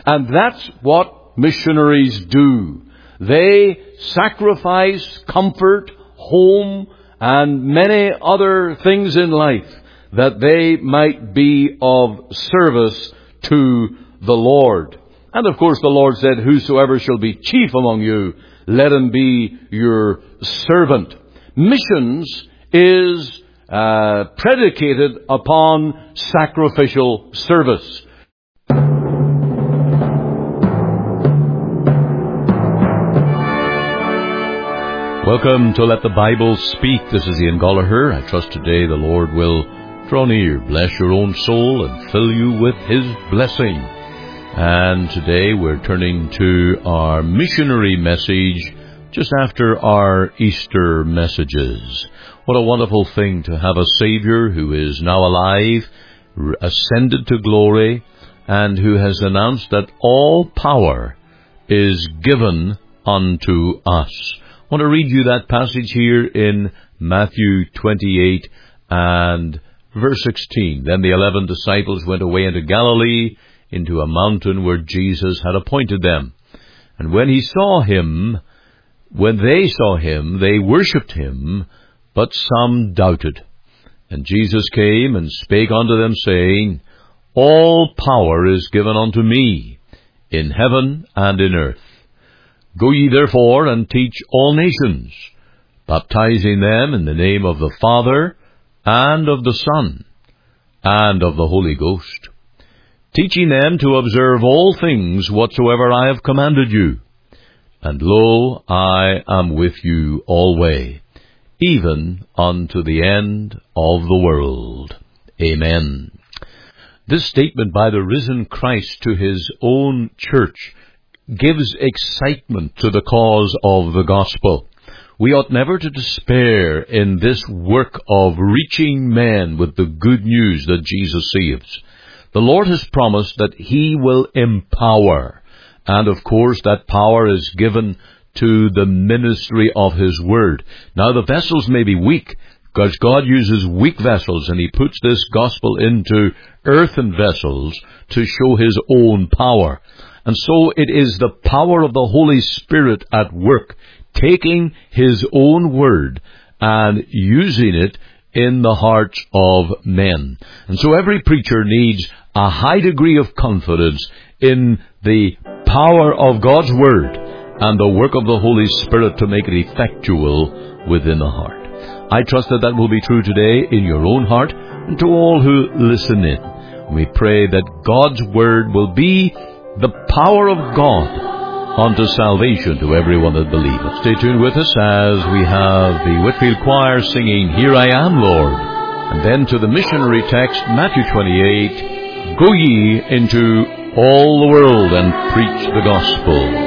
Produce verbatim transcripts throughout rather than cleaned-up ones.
And that's what missionaries do. They sacrifice comfort, home, and many other things in life that they might be of service to the Lord. And of course the Lord said, whosoever shall be chief among you, let him be your servant. Missions is uh, predicated upon sacrificial service. Welcome to Let the Bible Speak. This is Ian Gallagher. I trust today the Lord will draw near, bless your own soul, and fill you with His blessing. And today we're turning to our missionary message just after our Easter messages. What a wonderful thing to have a Savior who is now alive, ascended to glory, and who has announced that all power is given unto us. I want to read you that passage here in Matthew twenty-eight and verse sixteen. Then the eleven disciples went away into Galilee, into a mountain where Jesus had appointed them. And when he saw him, when they saw him, they worshipped him, but some doubted. And Jesus came and spake unto them, saying, All power is given unto me, in heaven and in earth. Go ye therefore and teach all nations, baptizing them in the name of the Father, and of the Son, and of the Holy Ghost, teaching them to observe all things whatsoever I have commanded you. And lo, I am with you alway, even unto the end of the world. Amen. This statement by the risen Christ to his own church gives excitement to the cause of the gospel. We ought never to despair in this work of reaching men with the good news that Jesus saves. The Lord has promised that He will empower, and of course that power is given to the ministry of His Word. Now the vessels may be weak, because God uses weak vessels, and He puts this gospel into earthen vessels to show His own power. And so it is the power of the Holy Spirit at work, taking His own word and using it in the hearts of men. And so every preacher needs a high degree of confidence in the power of God's word and the work of the Holy Spirit to make it effectual within the heart. I trust that that will be true today in your own heart and to all who listen in. We pray that God's word will be the power of God unto salvation to everyone that believeth. Stay tuned with us as we have the Whitfield Choir singing, Here I Am, Lord. And then to the missionary text, Matthew twenty-eight, Go ye into all the world and preach the gospel.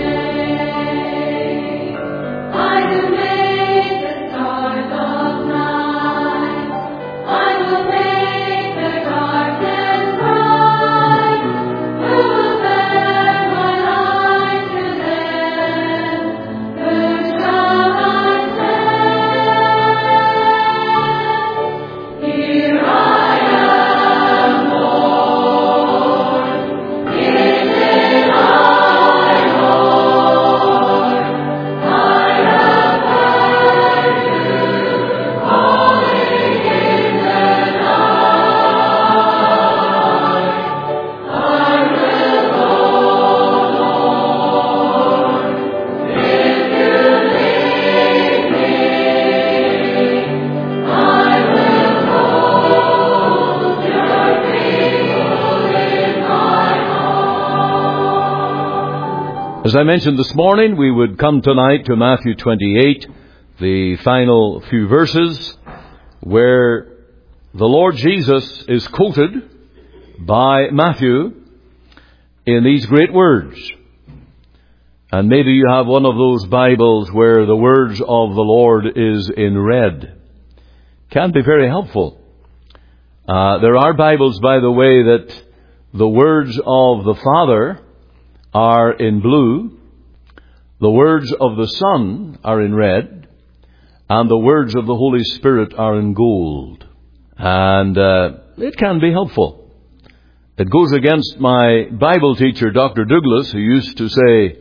As I mentioned this morning, we would come tonight to Matthew twenty-eight, the final few verses, where the Lord Jesus is quoted by Matthew in these great words. And maybe you have one of those Bibles where the words of the Lord is in red. Can be very helpful. Uh, there are Bibles, by the way, that the words of the Father are in blue, the words of the Son are in red, and the words of the Holy Spirit are in gold. And uh, it can be helpful. It goes against my Bible teacher, Doctor Douglas, who used to say,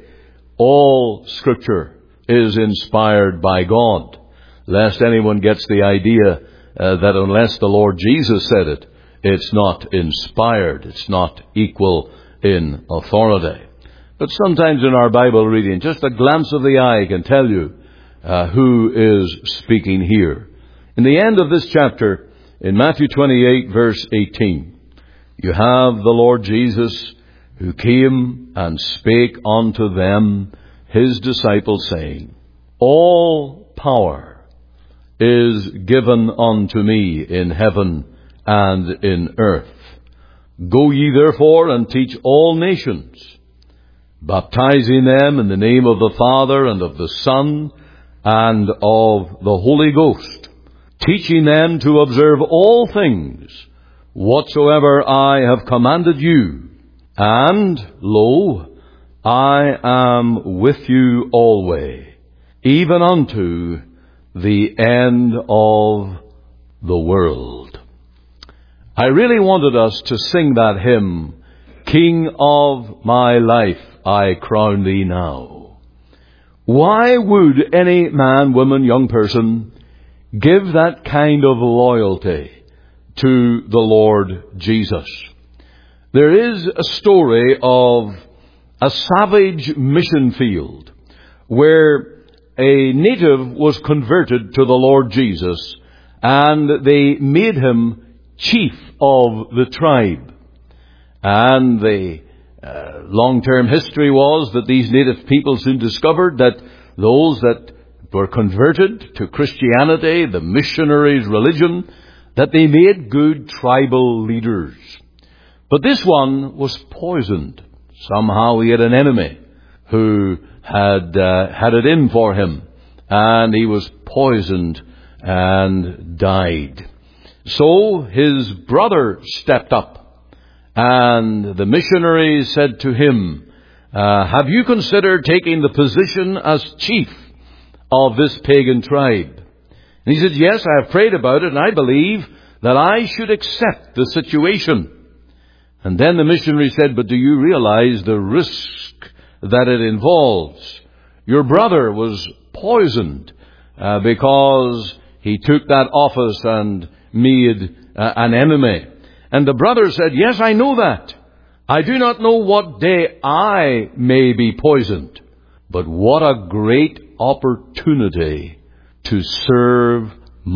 all Scripture is inspired by God, lest anyone gets the idea uh, that unless the Lord Jesus said it, it's not inspired, it's not equal in authority. But sometimes in our Bible reading, just a glance of the eye can tell you uh, who is speaking here. In the end of this chapter, in Matthew twenty-eight, verse eighteen, you have the Lord Jesus who came and spake unto them, his disciples, saying, all power is given unto me in heaven and in earth. Go ye therefore and teach all nations, baptizing them in the name of the Father and of the Son and of the Holy Ghost, teaching them to observe all things whatsoever I have commanded you. And, lo, I am with you always, even unto the end of the world. I really wanted us to sing that hymn, King of my life, I crown thee now. Why would any man, woman, young person give that kind of loyalty to the Lord Jesus? There is a story of a savage mission field where a native was converted to the Lord Jesus, and they made him chief of the tribe. And the uh, long-term history was that these native people soon discovered that those that were converted to Christianity, the missionaries' religion, that they made good tribal leaders. But this one was poisoned. Somehow he had an enemy who had uh, had it in for him, and he was poisoned and died. So his brother stepped up, and the missionaries said to him, uh, have you considered taking the position as chief of this pagan tribe? And he said, yes, I have prayed about it, and I believe that I should accept the situation. And then the missionary said, but do you realize the risk that it involves? Your brother was poisoned uh, because he took that office and made uh, an enemy. And the brother said, yes, I know that. I do not know what day I may be poisoned, but what a great opportunity to serve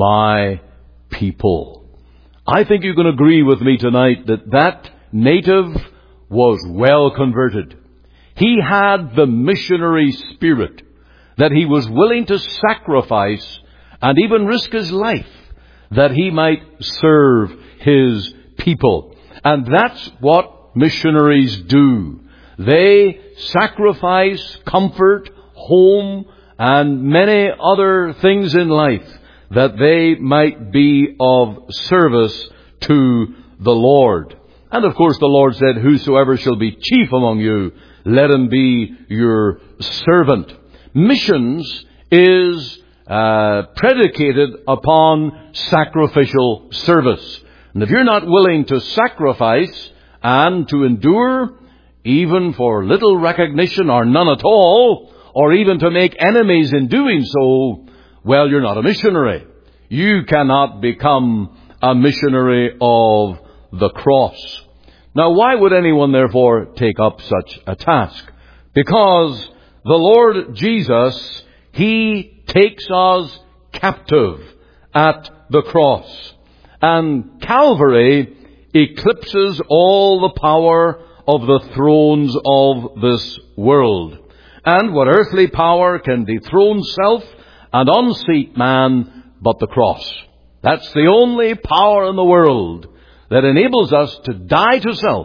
my people. I think you can agree with me tonight that that native was well converted. He had the missionary spirit, that he was willing to sacrifice and even risk his life that he might serve his people. And that's what missionaries do. They sacrifice comfort, home, and many other things in life that they might be of service to the Lord. And of course the Lord said, whosoever shall be chief among you, let him be your servant. Missions is uh, predicated upon sacrificial service. And if you're not willing to sacrifice and to endure, even for little recognition or none at all, or even to make enemies in doing so, well, you're not a missionary. You cannot become a missionary of the cross. Now, why would anyone therefore take up such a task? Because the Lord Jesus, He takes us captive at the cross. And Calvary eclipses all the power of the thrones of this world. And what earthly power can dethrone self and unseat man but the cross? That's the only power in the world that enables us to die to self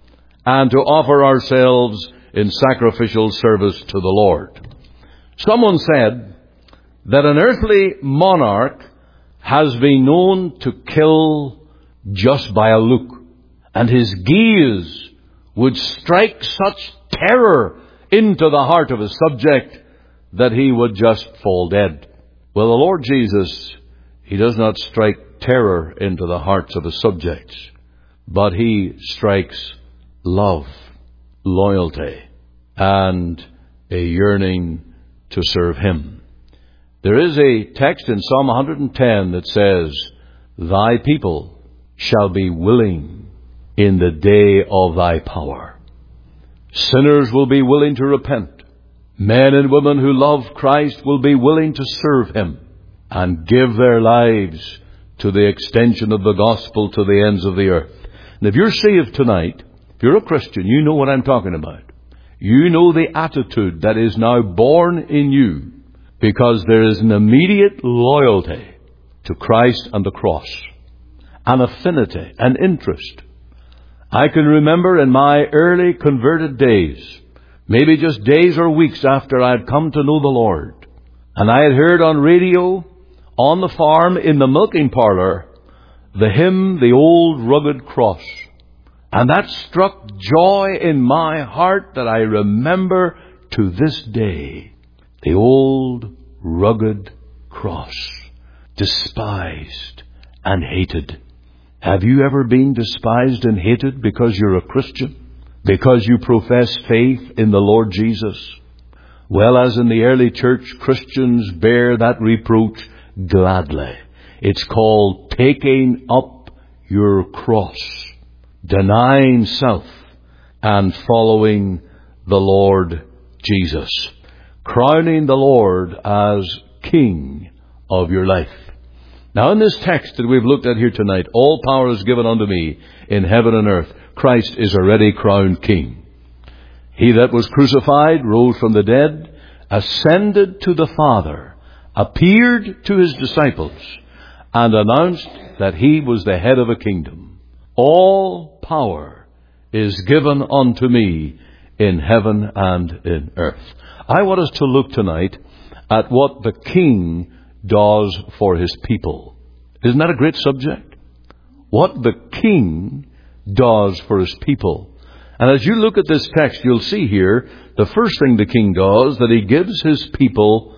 and to offer ourselves in sacrificial service to the Lord. Someone said that an earthly monarch has been known to kill just by a look, and his gaze would strike such terror into the heart of his subject that he would just fall dead. Well, the Lord Jesus, He does not strike terror into the hearts of His subjects, but he strikes love, loyalty, and a yearning to serve him. There is a text in Psalm one hundred ten that says, "Thy people shall be willing in the day of thy power." Sinners will be willing to repent. Men and women who love Christ will be willing to serve him and give their lives to the extension of the gospel to the ends of the earth. And if you're saved tonight, if you're a Christian, you know what I'm talking about. You know the attitude that is now born in you, because there is an immediate loyalty to Christ and the cross, an affinity, an interest. I can remember in my early converted days, maybe just days or weeks after I had come to know the Lord, and I had heard on radio, on the farm, in the milking parlour, the hymn, "The Old Rugged Cross." And that struck joy in my heart that I remember to this day. The old rugged cross, despised and hated. Have you ever been despised and hated because you're a Christian? Because you profess faith in the Lord Jesus? Well, as in the early church, Christians bear that reproach gladly. It's called taking up your cross, denying self, and following the Lord Jesus, crowning the Lord as King of your life. Now, in this text that we've looked at here tonight, all power is given unto me in heaven and earth. Christ is already crowned King. He that was crucified, rose from the dead, ascended to the Father, appeared to his disciples, and announced that he was the head of a kingdom. All power is given unto me in heaven and in earth. I want us to look tonight at what the King does for his people. Isn't that a great subject? What the King does for his people. And as you look at this text, you'll see here, the first thing the King does, that he gives his people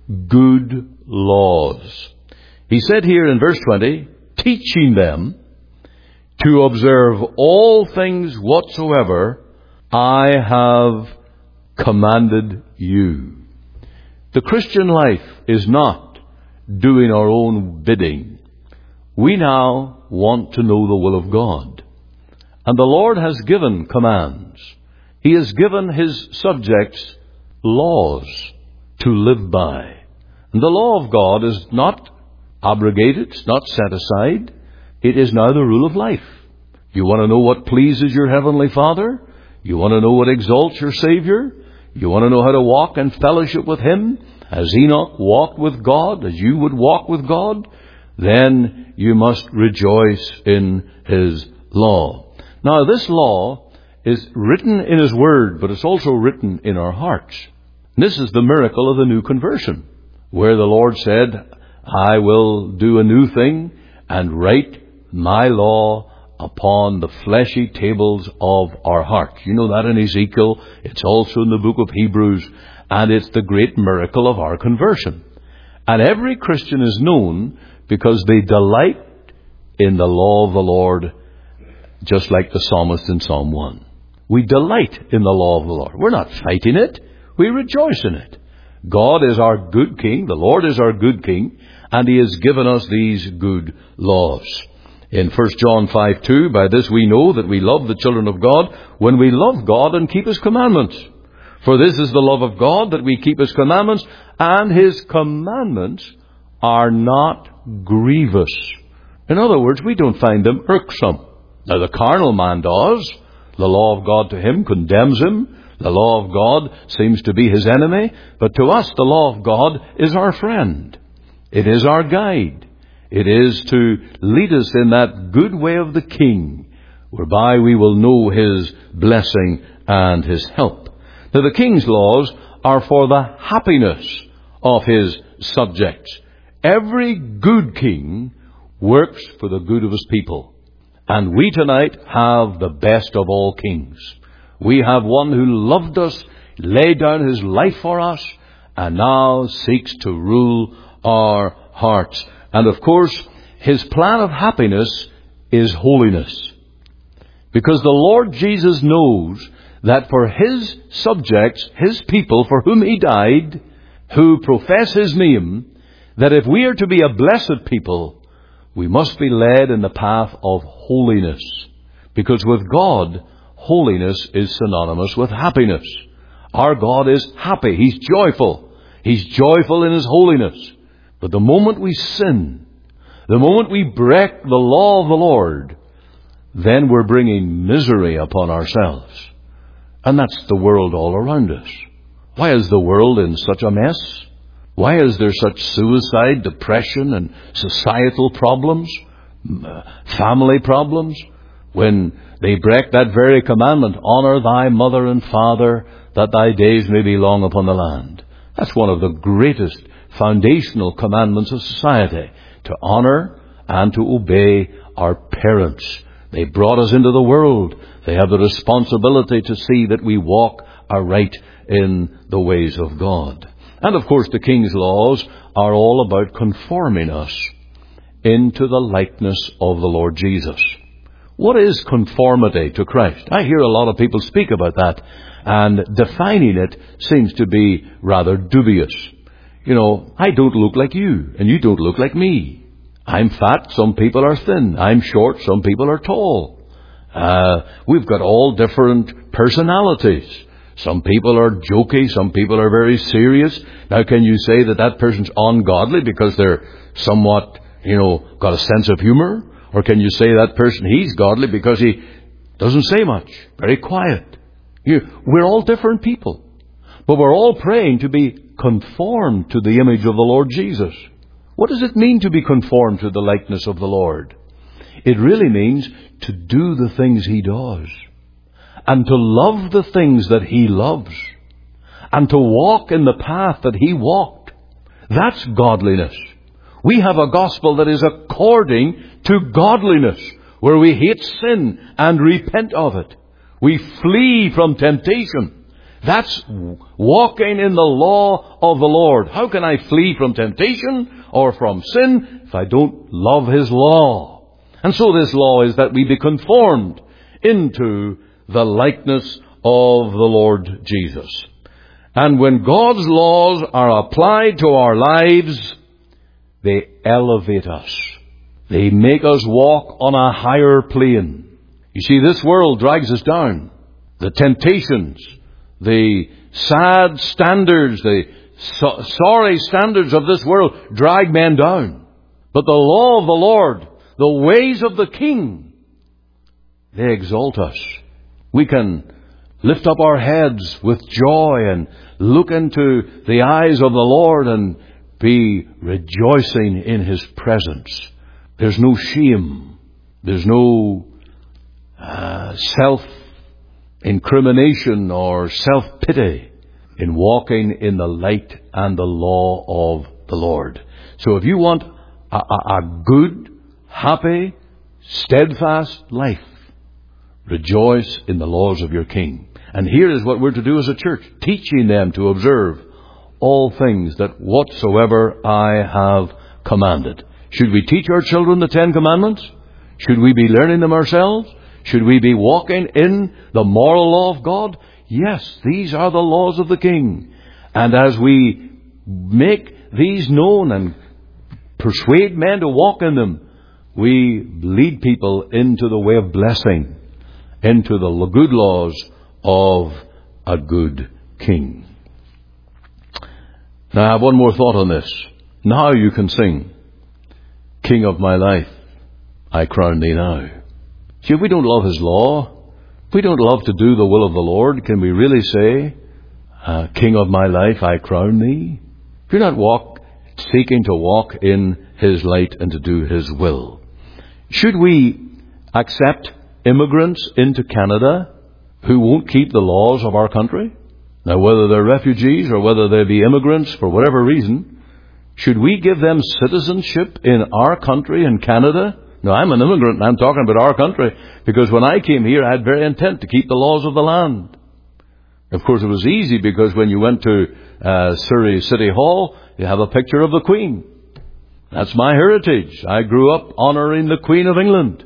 good laws. He said here in verse twenty, teaching them to observe all things whatsoever I have commanded you. The Christian life is not doing our own bidding. We now want to know the will of God. And the Lord has given commands. He has given his subjects laws to live by. And the law of God is not abrogated, it's not set aside. It is now the rule of life. You want to know what pleases your Heavenly Father? You want to know what exalts your Savior? You want to know how to walk in fellowship with him, as Enoch walked with God, as you would walk with God? Then you must rejoice in his law. Now, this law is written in his word, but it's also written in our hearts. This is the miracle of the new conversion, where the Lord said, I will do a new thing and write my law upon the fleshy tables of our heart. You know that in Ezekiel. It's also in the book of Hebrews. And it's the great miracle of our conversion. And every Christian is known because they delight in the law of the Lord, just like the psalmist in Psalm one. We delight in the law of the Lord. We're not fighting it. We rejoice in it. God is our good King. The Lord is our good King. And he has given us these good laws. In First John five two, by this we know that we love the children of God, when we love God and keep his commandments. For this is the love of God, that we keep his commandments, and his commandments are not grievous. In other words, we don't find them irksome. Now, the carnal man does. The law of God to him condemns him. The law of God seems to be his enemy. But to us, the law of God is our friend. It is our guide. It is to lead us in that good way of the King, whereby we will know his blessing and his help. Now, the King's laws are for the happiness of his subjects. Every good king works for the good of his people. And we tonight have the best of all kings. We have one who loved us, laid down his life for us, and now seeks to rule our hearts. And of course, his plan of happiness is holiness. Because the Lord Jesus knows that for His subjects, His people for whom He died, who profess His name, that if we are to be a blessed people, we must be led in the path of holiness. Because with God, holiness is synonymous with happiness. Our God is happy. He's joyful. He's joyful in His holiness. But the moment we sin, the moment we break the law of the Lord, then we're bringing misery upon ourselves. And that's the world all around us. Why is the world in such a mess? Why is there such suicide, depression, and societal problems, family problems, when they break that very commandment, honor thy mother and father, that thy days may be long upon the land? That's one of the greatest foundational commandments of society, to honor and to obey our parents. They brought us into the world. They have the responsibility to see that we walk aright in the ways of God. And of course the King's laws are all about conforming us into the likeness of the Lord Jesus. What is conformity to Christ? I hear a lot of people speak about that, and defining it seems to be rather dubious. You know, I don't look like you, and you don't look like me. I'm fat, some people are thin. I'm short, some people are tall. Uh, we've got all different personalities. Some people are jokey, some people are very serious. Now, can you say that that person's ungodly because they're somewhat, you know, got a sense of humor? Or can you say that person, he's godly because he doesn't say much, very quiet? You, we're all different people. But we're all praying to be conformed to the image of the Lord Jesus. What does it mean to be conformed to the likeness of the Lord? It really means to do the things He does, and to love the things that He loves, and to walk in the path that He walked. That's godliness. We have a gospel that is according to godliness, where we hate sin and repent of it. We flee from temptation. That's walking in the law of the Lord. How can I flee from temptation or from sin if I don't love His law? And so this law is that we be conformed into the likeness of the Lord Jesus. And when God's laws are applied to our lives, they elevate us. They make us walk on a higher plane. You see, this world drags us down. The temptations, the sad standards, the so- sorry standards of this world drag men down. But the law of the Lord, the ways of the King, they exalt us. We can lift up our heads with joy and look into the eyes of the Lord and be rejoicing in His presence. There's no shame. There's no uh, self-incrimination or self-pity in walking in the light and the law of the Lord. So if you want a, a, a good, happy, steadfast life, rejoice in the laws of your King. And here is what we're to do as a church, teaching them to observe all things that whatsoever I have commanded. Should we teach our children the Ten Commandments? Should we be learning them ourselves? Should we be walking in the moral law of God? Yes, these are the laws of the King. And as we make these known and persuade men to walk in them, we lead people into the way of blessing, into the good laws of a good King. Now I have one more thought on this. Now you can sing, King of my life, I crown thee now. See, if we don't love His law, if we don't love to do the will of the Lord, can we really say, uh, King of my life, I crown thee? If you're not walk, seeking to walk in His light and to do His will. Should we accept immigrants into Canada who won't keep the laws of our country? Now, whether they're refugees or whether they be immigrants for whatever reason, should we give them citizenship in our country, in Canada? No, I'm an immigrant and I'm talking about our country, because when I came here I had very intent to keep the laws of the land. Of course, it was easy because when you went to uh, Surrey City Hall, you have a picture of the Queen. That's my heritage. I grew up honouring the Queen of England.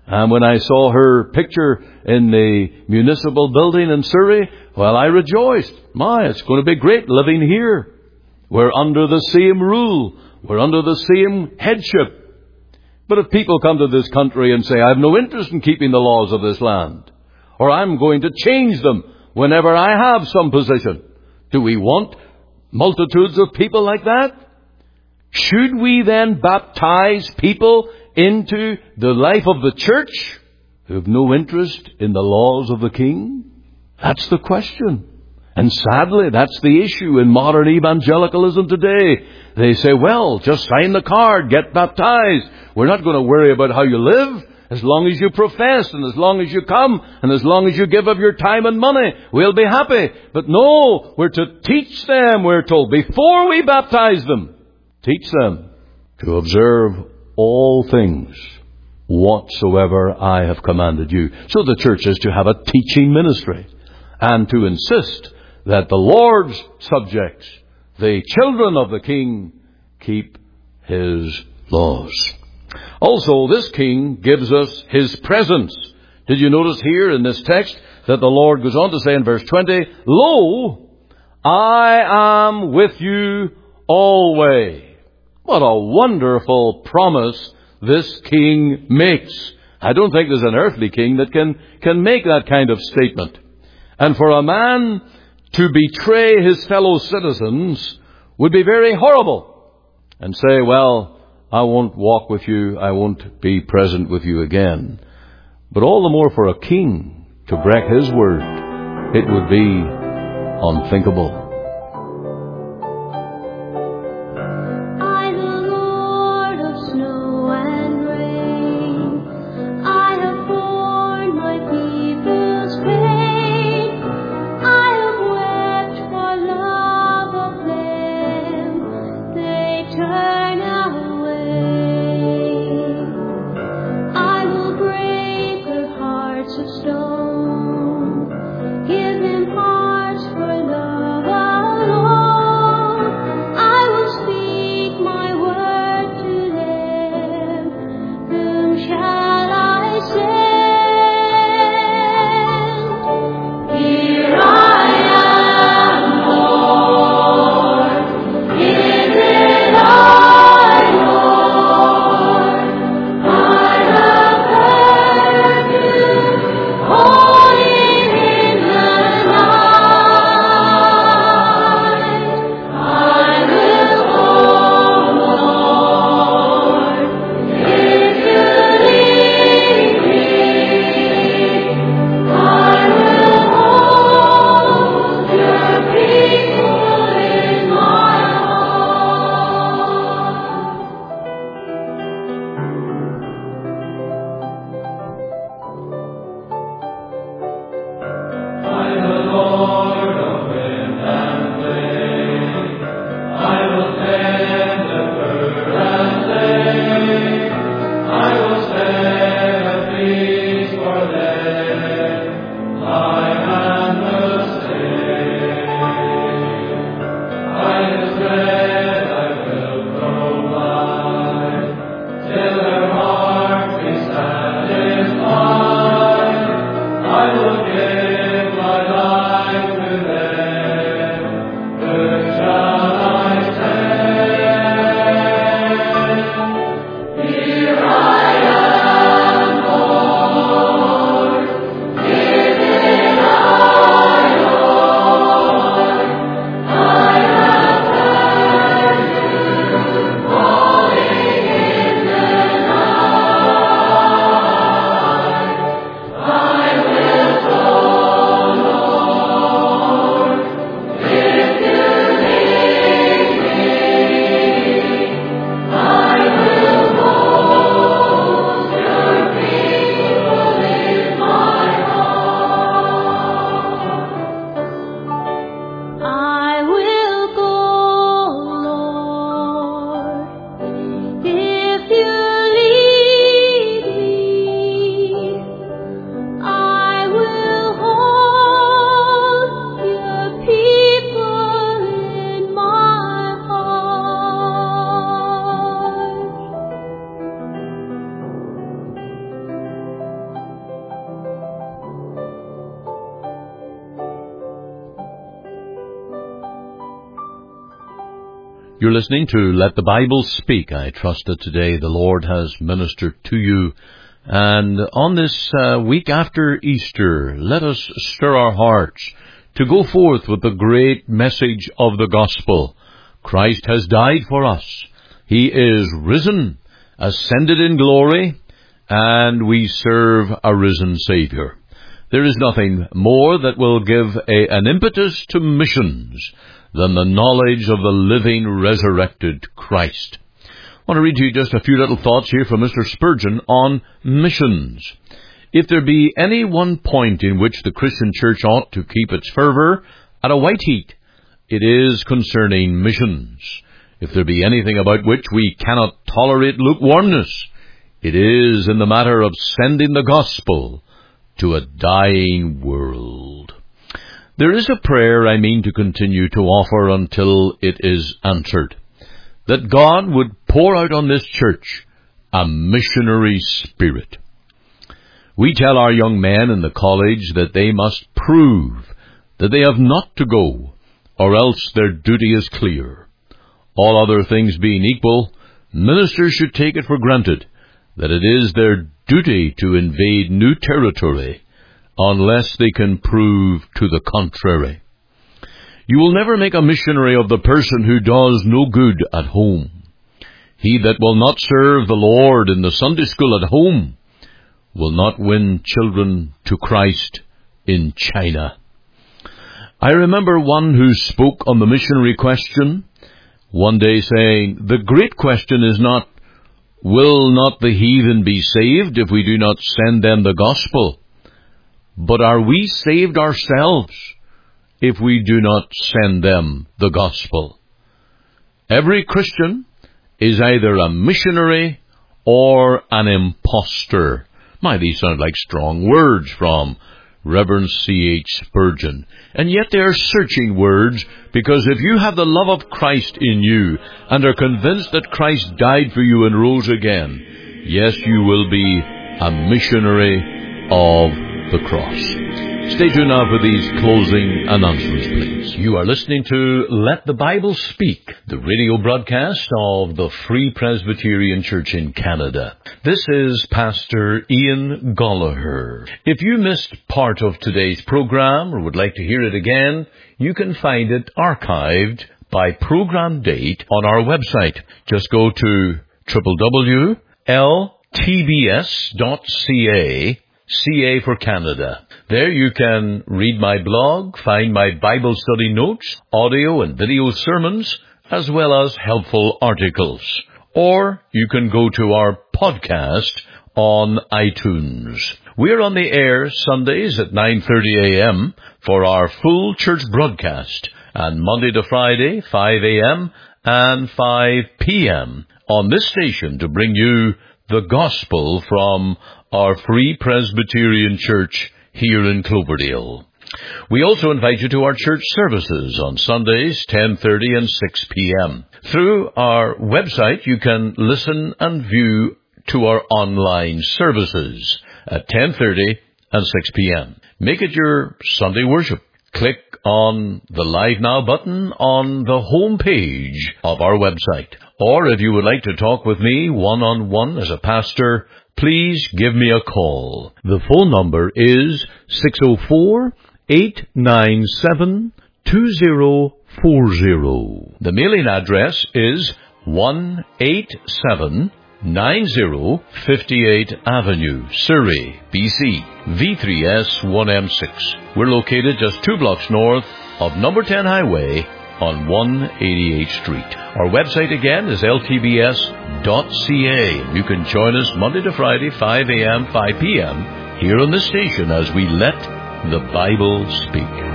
And when I saw her picture in the municipal building in Surrey, well, I rejoiced. My, it's going to be great living here. We're under the same rule. We're under the same headship. But if people come to this country and say, I have no interest in keeping the laws of this land, or I'm going to change them whenever I have some position, do we want multitudes of people like that? Should we then baptize people into the life of the church who have no interest in the laws of the king? That's the question. And sadly, that's the issue in modern evangelicalism today. They say, well, just sign the card, get baptized. We're not going to worry about how you live. As long as you profess, and as long as you come, and as long as you give of your time and money, we'll be happy. But no, we're to teach them, we're told, before we baptize them, teach them to observe all things whatsoever I have commanded you. So the church is to have a teaching ministry and to insist that the Lord's subjects, the children of the King, keep His laws. Also, this King gives us His presence. Did you notice here in this text that the Lord goes on to say in verse twenty, Lo, I am with you always. What a wonderful promise this King makes. I don't think there's an earthly king that can, can make that kind of statement. And for a man to betray his fellow citizens would be very horrible. And say, well, I won't walk with you, I won't be present with you again. But all the more for a king to break his word, it would be unthinkable. Give him hearts for love. You're listening to Let the Bible Speak. I trust that today the Lord has ministered to you. And on this uh, week after Easter, let us stir our hearts to go forth with the great message of the gospel. Christ has died for us. He is risen, ascended in glory, and we serve a risen Savior. There is nothing more that will give a, an impetus to missions than the knowledge of the living, resurrected Christ. I want to read to you just a few little thoughts here from Mister Spurgeon on missions. If there be any one point in which the Christian church ought to keep its fervour at a white heat, it is concerning missions. If there be anything about which we cannot tolerate lukewarmness, it is in the matter of sending the gospel to a dying world. There is a prayer I mean to continue to offer until it is answered, that God would pour out on this church a missionary spirit. We tell our young men in the college that they must prove that they have not to go, or else their duty is clear. All other things being equal, ministers should take it for granted that it is their duty to invade new territory, unless they can prove to the contrary. You will never make a missionary of the person who does no good at home. He that will not serve the Lord in the Sunday school at home will not win children to Christ in China. I remember one who spoke on the missionary question one day saying, "The great question is not, will not the heathen be saved if we do not send them the gospel? But are we saved ourselves if we do not send them the gospel?" Every Christian is either a missionary or an impostor. My, these sound like strong words from Reverend C H Spurgeon. And yet they are searching words, because if you have the love of Christ in you and are convinced that Christ died for you and rose again, yes, you will be a missionary of the cross. Stay tuned now for these closing announcements, please. You are listening to Let the Bible Speak, the radio broadcast of the Free Presbyterian Church in Canada. This is Pastor Ian Gollaher. If you missed part of today's program or would like to hear it again, you can find it archived by program date on our website. Just go to w w w dot l t b s dot c a, C A for Canada. There you can read my blog, find my Bible study notes, audio and video sermons, as well as helpful articles. Or you can go to our podcast on iTunes. We're on the air Sundays at nine thirty a.m. for our full church broadcast, and Monday to Friday, five a.m. and five p.m. on this station to bring you the gospel from our Free Presbyterian Church here in Cloverdale. We also invite you to our church services on Sundays, ten thirty and six p.m. Through our website, you can listen and view to our online services at ten thirty and six p.m. Make it your Sunday worship. Click on the Live Now button on the home page of our website. Or if you would like to talk with me one-on-one as a pastor, please give me a call. The phone number is six oh four, eight nine seven, two oh four oh. The mailing address is one eighty-seven ninety fifty-eight Avenue, Surrey, B C, V three S one M six. We're located just two blocks north of number ten Highway on one eighty-eighth Street. Our website again is l t b s dot c a. You can join us Monday to Friday, five a.m., five p.m. here on the station as we let the Bible speak.